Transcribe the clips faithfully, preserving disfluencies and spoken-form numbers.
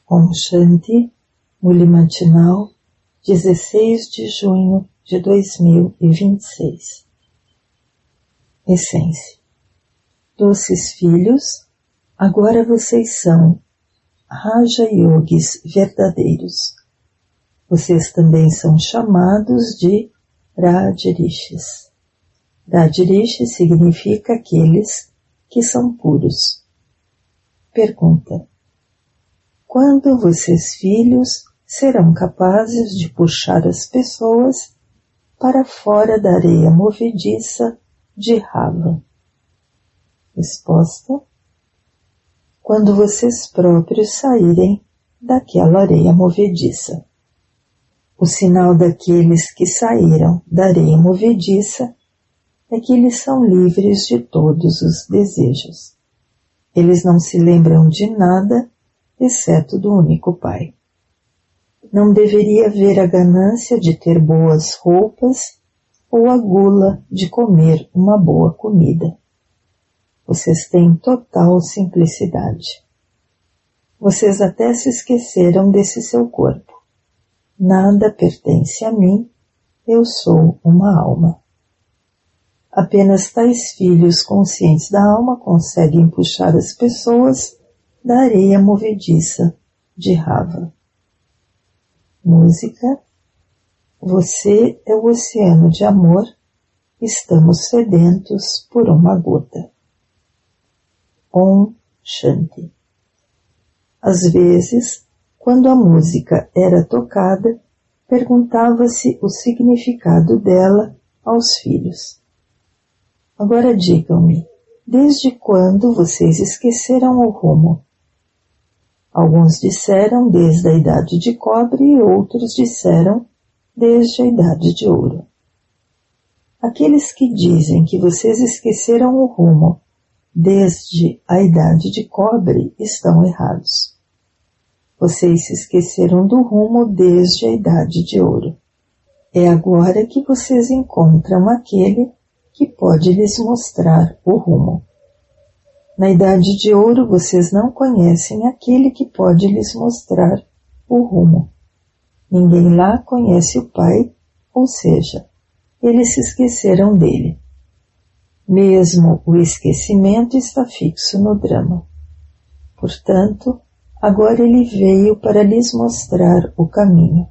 Om Shanti, Muli Matinal, dezesseis de junho de dois mil e vinte e seis. Essência. Doces filhos, agora vocês são Raja Yogis verdadeiros. Vocês também são chamados de Rajrishis. Rajrishi significa aqueles que são puros. Pergunta: quando vocês filhos serão capazes de puxar as pessoas para fora da areia movediça de Rava? Resposta: quando vocês próprios saírem daquela areia movediça. O sinal daqueles que saíram da areia movediça é que eles são livres de todos os desejos. Eles não se lembram de nada, exceto do único Pai. Não deveria haver a ganância de ter boas roupas ou a gula de comer uma boa comida. Vocês têm total simplicidade. Vocês até se esqueceram desse seu corpo. Nada pertence a mim, eu sou uma alma. Apenas tais filhos conscientes da alma conseguem puxar as pessoas da areia movediça de Rava. Música. Você é o oceano de amor, estamos sedentos por uma gota. Om Shanti. Às vezes, quando a música era tocada, perguntava-se o significado dela aos filhos. Agora digam-me, desde quando vocês esqueceram o rumo? Alguns disseram desde a idade de cobre e outros disseram desde a idade de ouro. Aqueles que dizem que vocês esqueceram o rumo desde a idade de cobre estão errados. Vocês se esqueceram do rumo desde a idade de ouro. É agora que vocês encontram aquele que pode lhes mostrar o rumo. Na idade de ouro, vocês não conhecem aquele que pode lhes mostrar o rumo. Ninguém lá conhece o Pai, ou seja, eles se esqueceram dele. Mesmo o esquecimento está fixo no drama. Portanto, agora ele veio para lhes mostrar o caminho.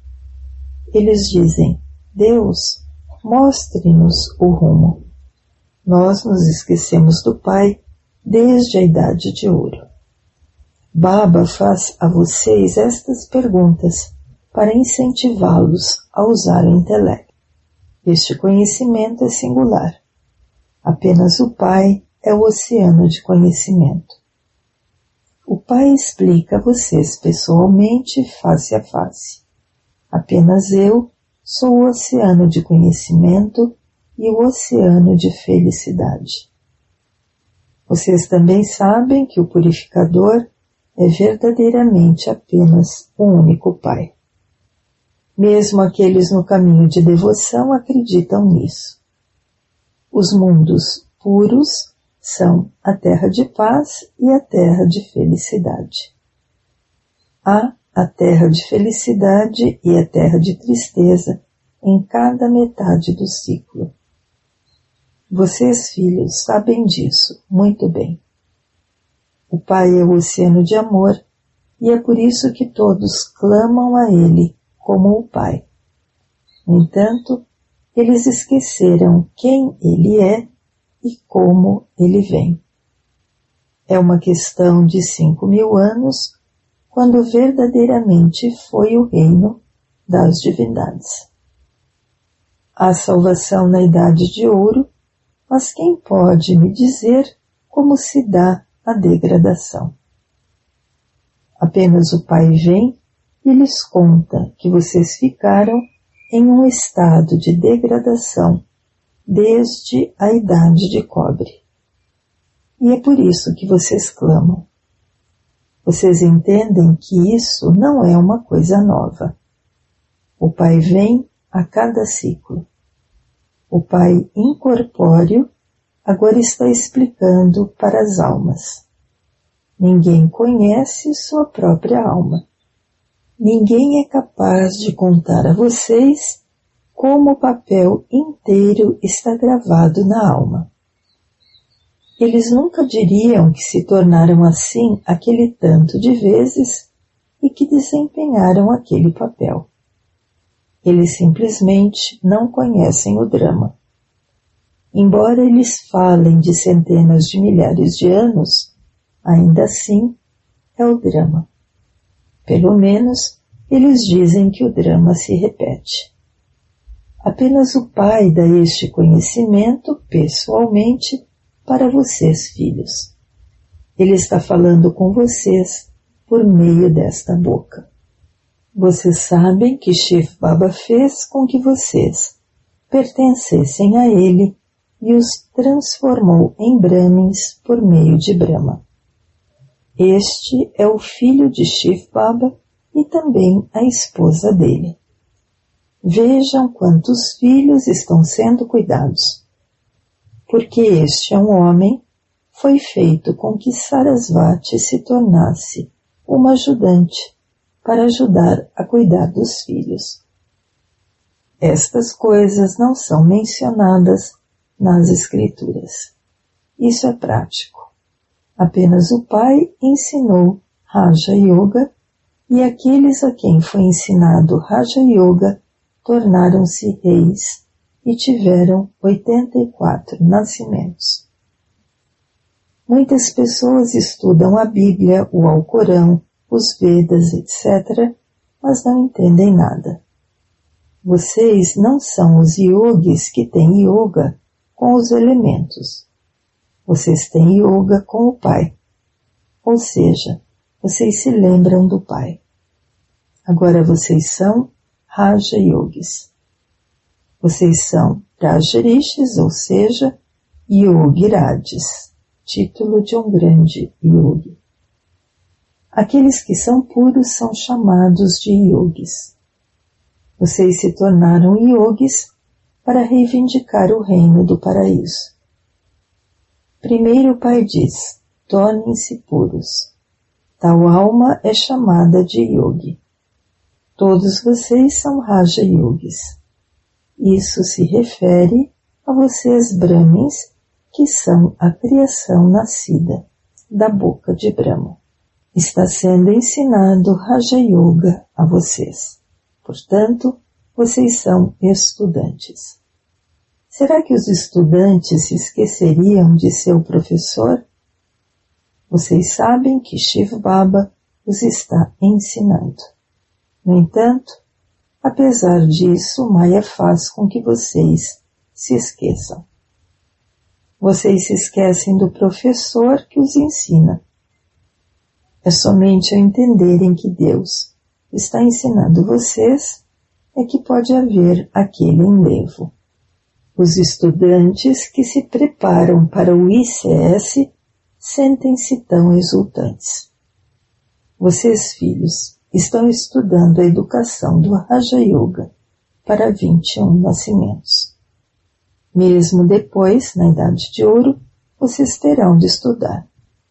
Eles dizem: Deus, mostre-nos o rumo. Nós nos esquecemos do Pai desde a idade de ouro. Baba faz a vocês estas perguntas para incentivá-los a usar o intelecto. Este conhecimento é singular. Apenas o Pai é o oceano de conhecimento. O Pai explica a vocês pessoalmente, face a face. Apenas eu sou o oceano de conhecimento e o oceano de felicidade. Vocês também sabem que o purificador é verdadeiramente apenas o único Pai. Mesmo aqueles no caminho de devoção acreditam nisso. Os mundos puros são a terra de paz e a terra de felicidade. Há a terra de felicidade e a terra de tristeza em cada metade do ciclo. Vocês, filhos, sabem disso muito bem. O Pai é o oceano de amor e é por isso que todos clamam a Ele como o Pai. No entanto, eles esqueceram quem Ele é e como Ele vem. É uma questão de cinco mil anos, quando verdadeiramente foi o reino das divindades. Há salvação na idade de ouro, mas quem pode me dizer como se dá a degradação? Apenas o Pai vem e lhes conta que vocês ficaram em um estado de degradação desde a idade de cobre. E é por isso que vocês clamam. Vocês entendem que isso não é uma coisa nova. O Pai vem a cada ciclo. O Pai incorpóreo agora está explicando para as almas. Ninguém conhece sua própria alma. Ninguém é capaz de contar a vocês como o papel inteiro está gravado na alma. Eles nunca diriam que se tornaram assim aquele tanto de vezes e que desempenharam aquele papel. Eles simplesmente não conhecem o drama. Embora eles falem de centenas de milhares de anos, ainda assim é o drama. Pelo menos eles dizem que o drama se repete. Apenas o Pai dá este conhecimento pessoalmente para vocês, filhos. Ele está falando com vocês por meio desta boca. Vocês sabem que Shiv Baba fez com que vocês pertencessem a ele e os transformou em Brahmins por meio de Brahma. Este é o filho de Shiv Baba e também a esposa dele. Vejam quantos filhos estão sendo cuidados. Porque este é um homem, foi feito com que Sarasvati se tornasse uma ajudante para ajudar a cuidar dos filhos. Estas coisas não são mencionadas nas escrituras. Isso é prático. Apenas o Pai ensinou Raja Yoga e aqueles a quem foi ensinado Raja Yoga tornaram-se reis e tiveram oitenta e quatro nascimentos. Muitas pessoas estudam a Bíblia, o Alcorão, os Vedas, etcétera, mas não entendem nada. Vocês não são os yogis que têm yoga com os elementos. Vocês têm yoga com o Pai. Ou seja, vocês se lembram do Pai. Agora vocês são Raja Yogis. Vocês são Rajarishis, ou seja, Yogirajis, título de um grande yogi. Aqueles que são puros são chamados de yogis. Vocês se tornaram yogis para reivindicar o reino do paraíso. Primeiro o Pai diz, tornem-se puros. Tal alma é chamada de yogi. Todos vocês são Raja Yogis. Isso se refere a vocês Brahmins, que são a criação nascida da boca de Brahma. Está sendo ensinado Raja Yoga a vocês. Portanto, vocês são estudantes. Será que os estudantes se esqueceriam de seu professor? Vocês sabem que Shiv Baba os está ensinando. No entanto, apesar disso, Maya faz com que vocês se esqueçam. Vocês se esquecem do professor que os ensina. É somente ao entenderem que Deus está ensinando vocês é que pode haver aquele enlevo. Os estudantes que se preparam para o I C S sentem-se tão exultantes. Vocês, filhos, estão estudando a educação do Raja Yoga para vinte e um nascimentos. Mesmo depois, na Idade de Ouro, vocês terão de estudar.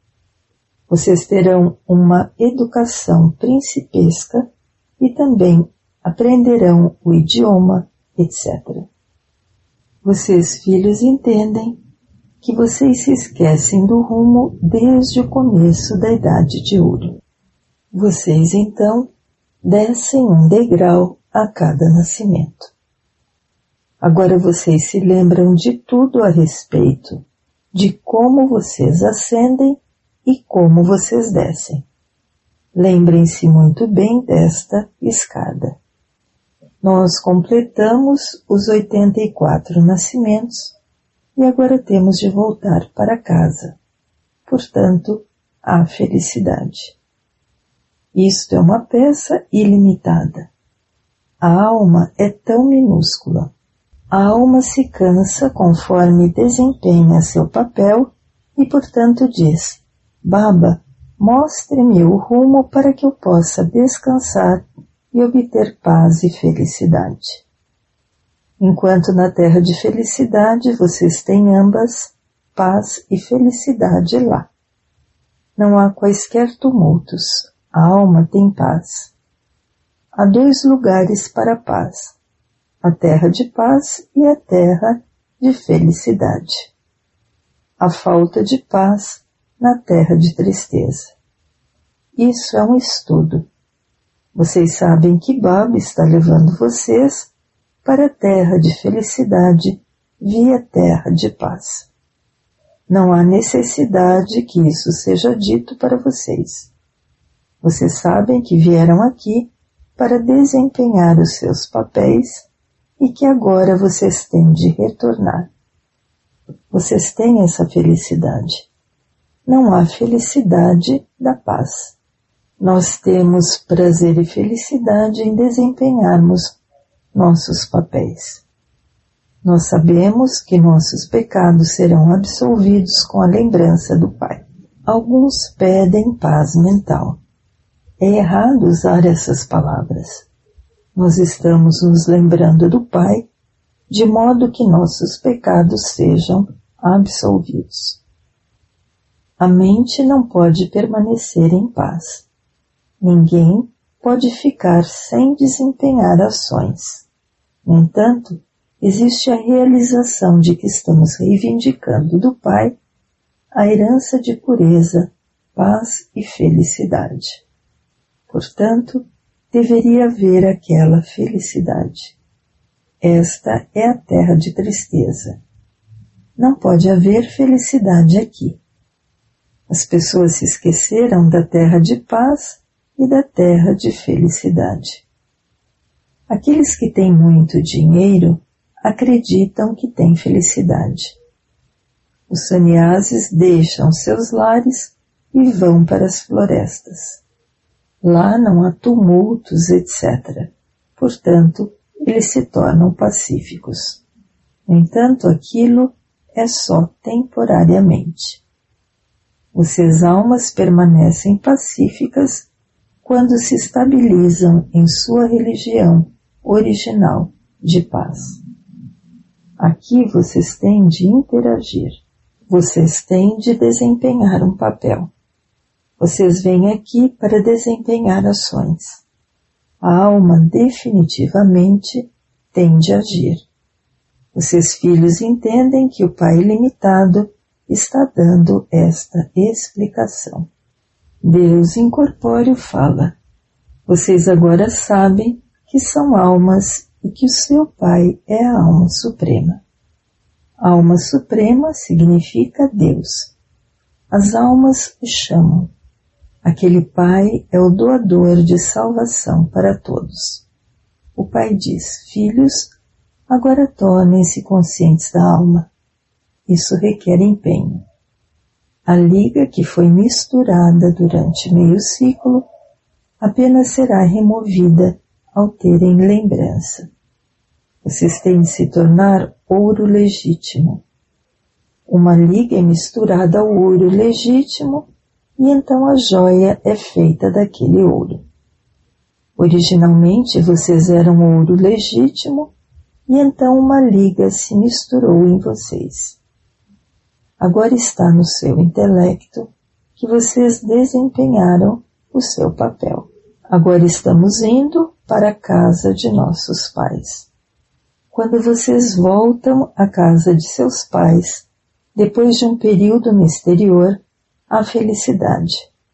Vocês terão uma educação principesca e também aprenderão o idioma, etcétera. Vocês, filhos, entendem que vocês se esquecem do rumo desde o começo da Idade de Ouro. Vocês, então, descem um degrau a cada nascimento. Agora vocês se lembram de tudo a respeito de como vocês ascendem e como vocês descem. Lembrem-se muito bem desta escada. Nós completamos os oitenta e quatro nascimentos e agora temos de voltar para casa. Portanto, há felicidade. Isto é uma peça ilimitada. A alma é tão minúscula. A alma se cansa conforme desempenha seu papel e, portanto, diz: Baba, mostre-me o rumo para que eu possa descansar e obter paz e felicidade. Enquanto na terra de felicidade vocês têm ambas, paz e felicidade lá. Não há quaisquer tumultos, a alma tem paz. Há dois lugares para a paz, a terra de paz e a terra de felicidade. A falta de paz na terra de tristeza. Isso é um estudo. Vocês sabem que Baba está levando vocês para a terra de felicidade via terra de paz. Não há necessidade que isso seja dito para vocês. Vocês sabem que vieram aqui para desempenhar os seus papéis e que agora vocês têm de retornar. Vocês têm essa felicidade. Não há felicidade da paz. Nós temos prazer e felicidade em desempenharmos nossos papéis. Nós sabemos que nossos pecados serão absolvidos com a lembrança do Pai. Alguns pedem paz mental. É errado usar essas palavras. Nós estamos nos lembrando do Pai, de modo que nossos pecados sejam absolvidos. A mente não pode permanecer em paz. Ninguém pode ficar sem desempenhar ações. No entanto, existe a realização de que estamos reivindicando do Pai a herança de pureza, paz e felicidade. Portanto, deveria haver aquela felicidade. Esta é a terra de tristeza. Não pode haver felicidade aqui. As pessoas se esqueceram da terra de paz e da terra de felicidade. Aqueles que têm muito dinheiro acreditam que têm felicidade. Os sannyasis deixam seus lares e vão para as florestas. Lá não há tumultos, etcétera. Portanto, eles se tornam pacíficos. No entanto, aquilo é só temporariamente. Vocês almas permanecem pacíficas quando se estabilizam em sua religião original de paz. Aqui vocês têm de interagir. Vocês têm de desempenhar um papel. Vocês vêm aqui para desempenhar ações. A alma definitivamente tem de agir. Vocês filhos entendem que o Pai ilimitado está dando esta explicação. Deus incorpóreo fala: vocês agora sabem que são almas e que o seu Pai é a alma suprema. A alma suprema significa Deus. As almas o chamam. Aquele Pai é o doador de salvação para todos. O Pai diz: filhos, agora tornem-se conscientes da alma. Isso requer empenho. A liga que foi misturada durante meio ciclo apenas será removida ao terem lembrança. Vocês têm de se tornar ouro legítimo. Uma liga é misturada ao ouro legítimo e então a joia é feita daquele ouro. Originalmente vocês eram ouro legítimo e então uma liga se misturou em vocês. Agora está no seu intelecto que vocês desempenharam o seu papel. Agora estamos indo para a casa de nossos pais. Quando vocês voltam à casa de seus pais, depois de um período no exterior, há felicidade.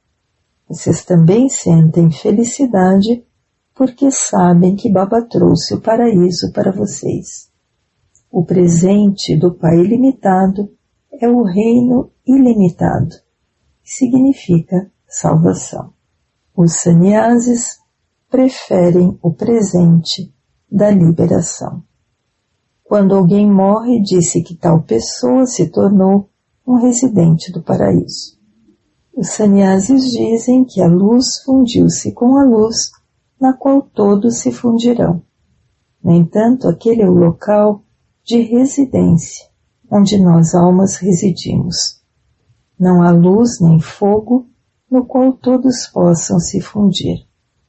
Vocês também sentem felicidade porque sabem que Baba trouxe o paraíso para vocês. O presente do Pai ilimitado é o reino ilimitado, que significa salvação. Os sannyasis preferem o presente da liberação. Quando alguém morre, disse que tal pessoa se tornou um residente do paraíso. Os sannyasis dizem que a luz fundiu-se com a luz, na qual todos se fundirão. No entanto, aquele é o local de residência, onde nós almas residimos. Não há luz nem fogo no qual todos possam se fundir.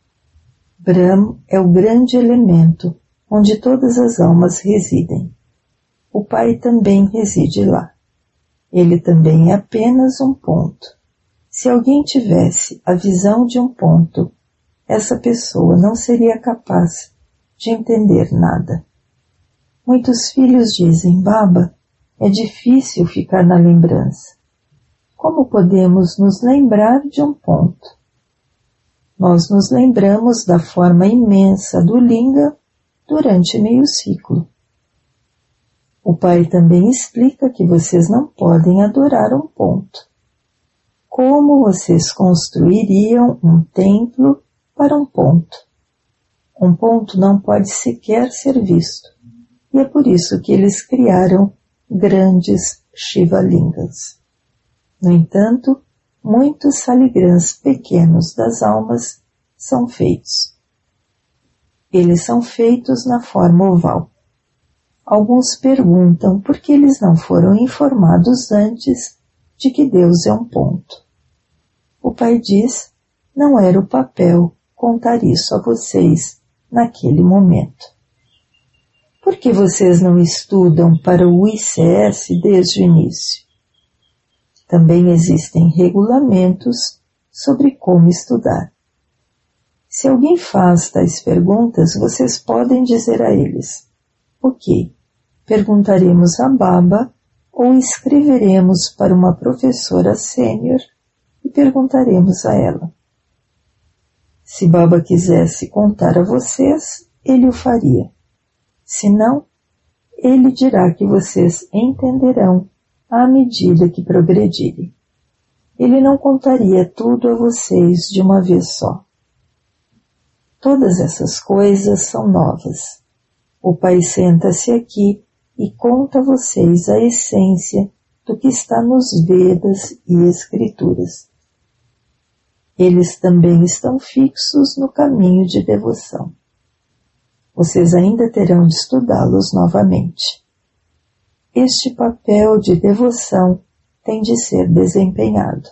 Brahm é o grande elemento onde todas as almas residem. O Pai também reside lá. Ele também é apenas um ponto. Se alguém tivesse a visão de um ponto, essa pessoa não seria capaz de entender nada. Muitos filhos dizem: Baba, é difícil ficar na lembrança. Como podemos nos lembrar de um ponto? Nós nos lembramos da forma imensa do Linga durante meio ciclo. O pai também explica que vocês não podem adorar um ponto. Como vocês construiriam um templo para um ponto? Um ponto não pode sequer ser visto, e é por isso que eles criaram grandes Shivalingas. No entanto, muitos saligrãs pequenos das almas são feitos. Eles são feitos na forma oval. Alguns perguntam por que eles não foram informados antes de que Deus é um ponto. O pai diz: não era o papel contar isso a vocês naquele momento. Por que vocês não estudam para o I C S desde o início? Também existem regulamentos sobre como estudar. Se alguém faz tais perguntas, vocês podem dizer a eles: ok, perguntaremos a Baba ou escreveremos para uma professora sênior e perguntaremos a ela. Se Baba quisesse contar a vocês, ele o faria. Se não, ele dirá que vocês entenderão à medida que progredirem. Ele não contaria tudo a vocês de uma vez só. Todas essas coisas são novas. O Pai senta-se aqui e conta a vocês a essência do que está nos Vedas e Escrituras. Eles também estão fixos no caminho de devoção. Vocês ainda terão de estudá-los novamente. Este papel de devoção tem de ser desempenhado.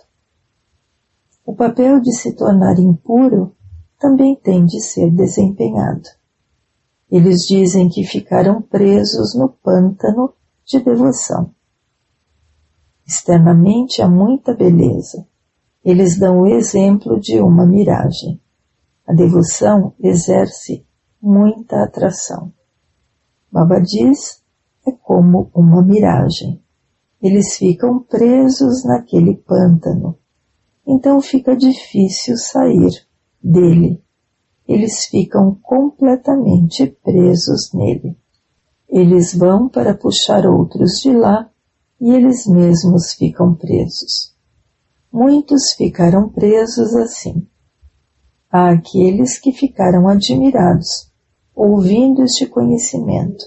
O papel de se tornar impuro também tem de ser desempenhado. Eles dizem que ficaram presos no pântano de devoção. Externamente há muita beleza. Eles dão o exemplo de uma miragem. A devoção exerce muita atração. Baba diz, é como uma miragem. Eles ficam presos naquele pântano. Então fica difícil sair dele. Eles ficam completamente presos nele. Eles vão para puxar outros de lá e eles mesmos ficam presos. Muitos ficaram presos assim. Há aqueles que ficaram admirados, ouvindo este conhecimento.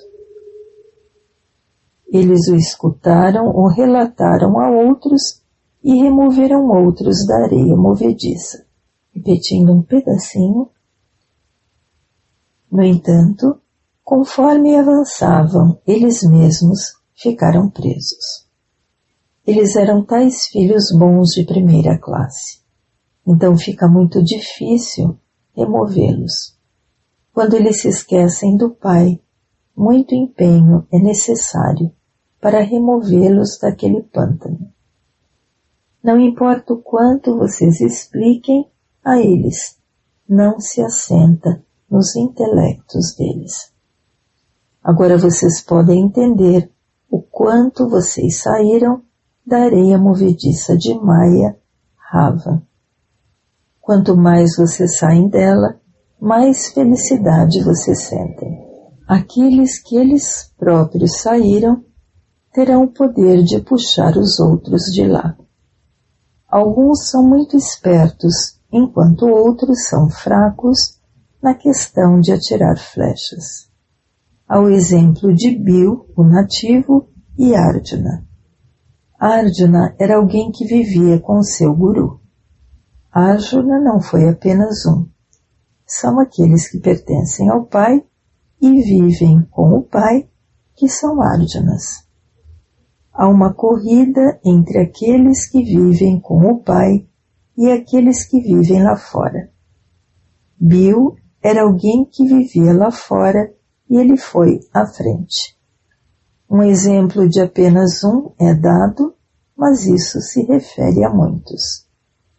Eles o escutaram ou relataram a outros e removeram outros da areia movediça, repetindo um pedacinho. No entanto, conforme avançavam, eles mesmos ficaram presos. Eles eram tais filhos bons de primeira classe. Então fica muito difícil removê-los. Quando eles se esquecem do Pai, muito empenho é necessário para removê-los daquele pântano. Não importa o quanto vocês expliquem a eles, não se assenta nos intelectos deles. Agora vocês podem entender o quanto vocês saíram da areia movediça de Maya, Rava. Quanto mais vocês saem dela, mais felicidade vocês sentem. Aqueles que eles próprios saíram terão o poder de puxar os outros de lá. Alguns são muito espertos, enquanto outros são fracos na questão de atirar flechas. Há o exemplo de Bill, o nativo, e Arjuna. Arjuna era alguém que vivia com seu guru. Arjuna não foi apenas um. São aqueles que pertencem ao Pai e vivem com o Pai, que são Arjunas. Há uma corrida entre aqueles que vivem com o Pai e aqueles que vivem lá fora. Bill era alguém que vivia lá fora e ele foi à frente. Um exemplo de apenas um é dado, mas isso se refere a muitos.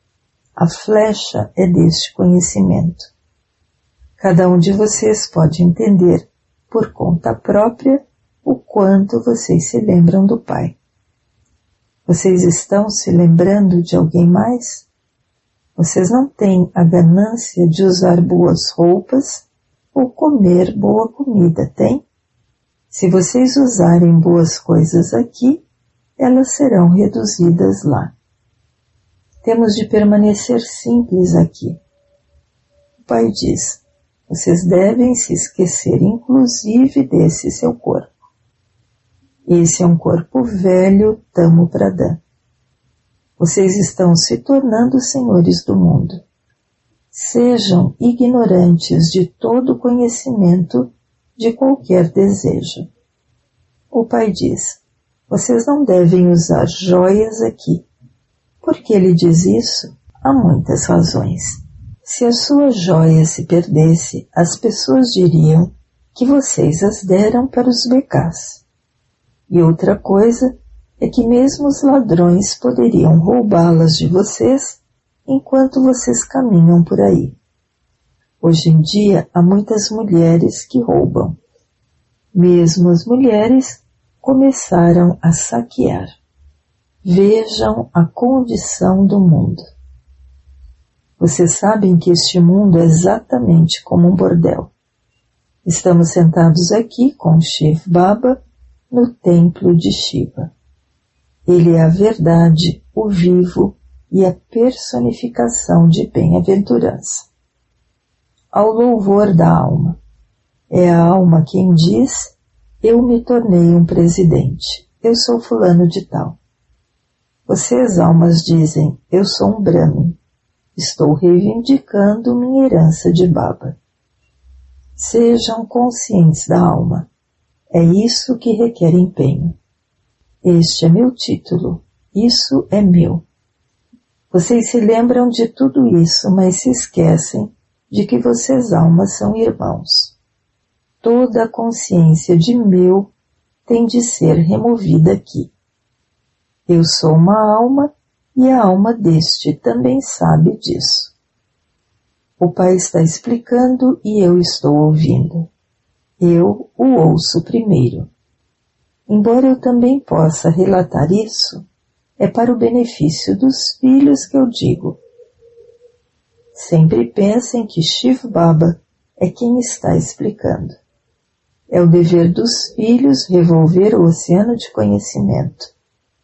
A flecha é deste conhecimento. Cada um de vocês pode entender, por conta própria, o quanto vocês se lembram do Pai. Vocês estão se lembrando de alguém mais? Vocês não têm a ganância de usar boas roupas ou comer boa comida, tem? Se vocês usarem boas coisas aqui, elas serão reduzidas lá. Temos de permanecer simples aqui. O Pai diz, vocês devem se esquecer inclusive desse seu corpo. Esse é um corpo velho, Tamo Pradhan. Vocês estão se tornando senhores do mundo. Sejam ignorantes de todo conhecimento, de qualquer desejo. O Pai diz, vocês não devem usar joias aqui. Por que ele diz isso? Há muitas razões. Se a sua joia se perdesse, as pessoas diriam que vocês as deram para os becás. E outra coisa é que mesmo os ladrões poderiam roubá-las de vocês enquanto vocês caminham por aí. Hoje em dia há muitas mulheres que roubam. Mesmo as mulheres começaram a saquear. Vejam a condição do mundo. Vocês sabem que este mundo é exatamente como um bordel. Estamos sentados aqui com Shiv Baba no templo de Shiva. Ele é a verdade, o vivo e a personificação de bem-aventurança. Ao louvor da alma. É a alma quem diz, eu me tornei um presidente, eu sou fulano de tal. Vocês, almas, dizem, eu sou um Brahmin, estou reivindicando minha herança de Baba. Sejam conscientes da alma, é isso que requer empenho. Este é meu título, isso é meu. Vocês se lembram de tudo isso, mas se esquecem de que vocês, almas, são irmãos. Toda a consciência de meu tem de ser removida aqui. Eu sou uma alma e a alma deste também sabe disso. O Pai está explicando e eu estou ouvindo. Eu o ouço primeiro. Embora eu também possa relatar isso, é para o benefício dos filhos que eu digo. Sempre pensem que Shiv Baba é quem está explicando. É o dever dos filhos revolver o oceano de conhecimento.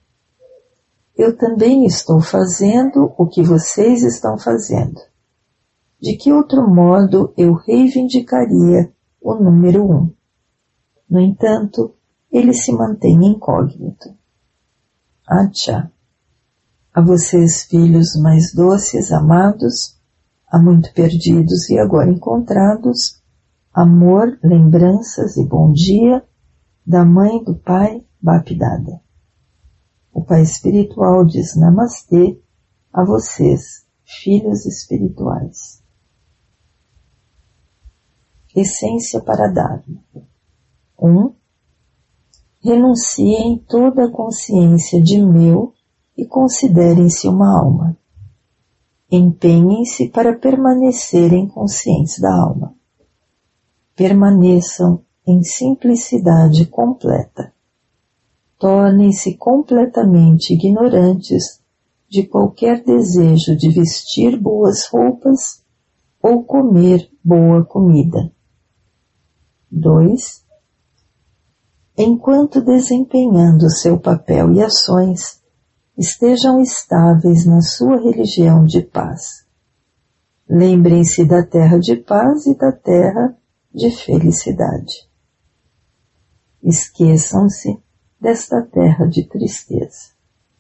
Eu também estou fazendo o que vocês estão fazendo. De que outro modo eu reivindicaria o número um? No entanto, ele se mantém incógnito. Acha, a vocês, filhos mais doces, amados, há muito perdidos e agora encontrados, amor, lembranças e bom dia da mãe e do pai Bapdada. O Pai Espiritual diz Namastê a vocês, filhos espirituais. Essência para Dharma. um. Renunciem toda a consciência de meu e considerem-se uma alma. Empenhem-se para permanecerem conscientes da alma. Permaneçam em simplicidade completa. Tornem-se completamente ignorantes de qualquer desejo de vestir boas roupas ou comer boa comida. dois. Enquanto desempenhando seu papel e ações, estejam estáveis na sua religião de paz. Lembrem-se da terra de paz e da terra de felicidade. Esqueçam-se desta terra de tristeza.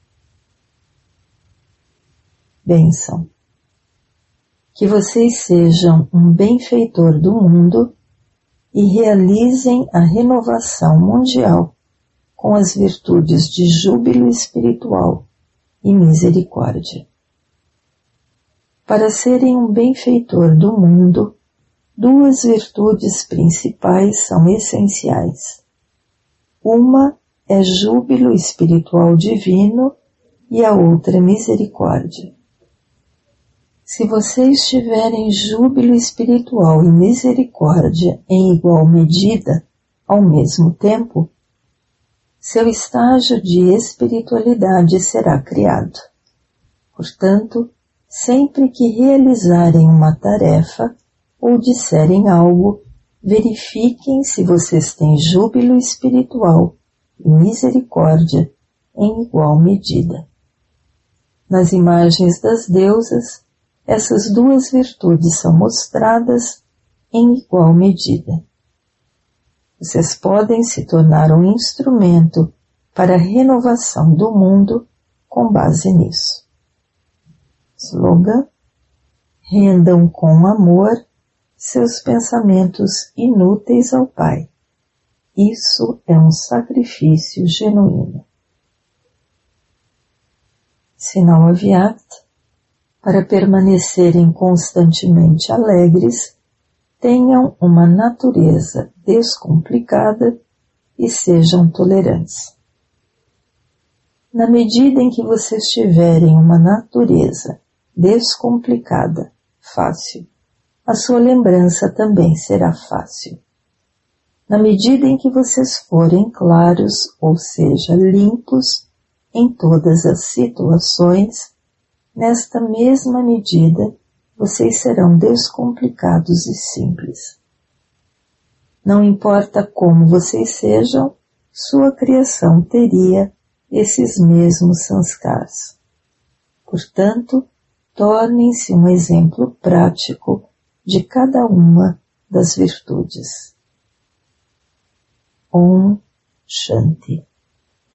Bênção. Que vocês sejam um benfeitor do mundo e realizem a renovação mundial com as virtudes de júbilo espiritual e misericórdia. Para serem um benfeitor do mundo, duas virtudes principais são essenciais. Uma é júbilo espiritual divino e a outra misericórdia. Se vocês tiverem júbilo espiritual e misericórdia em igual medida, ao mesmo tempo, seu estágio de espiritualidade será criado. Portanto, sempre que realizarem uma tarefa ou disserem algo, verifiquem se vocês têm júbilo espiritual e misericórdia em igual medida. Nas imagens das deusas, essas duas virtudes são mostradas em igual medida. Vocês podem se tornar um instrumento para a renovação do mundo com base nisso. Slogan: rendam com amor seus pensamentos inúteis ao Pai. Isso é um sacrifício genuíno. Sinal Avyakta: para permanecerem constantemente alegres, tenham uma natureza descomplicada e sejam tolerantes. Na medida em que vocês tiverem uma natureza descomplicada, fácil, a sua lembrança também será fácil. Na medida em que vocês forem claros, ou seja, limpos, em todas as situações, nesta mesma medida, vocês serão descomplicados e simples. Não importa como vocês sejam, sua criação teria esses mesmos sanskars. Portanto, tornem-se um exemplo prático de cada uma das virtudes. Om Shanti.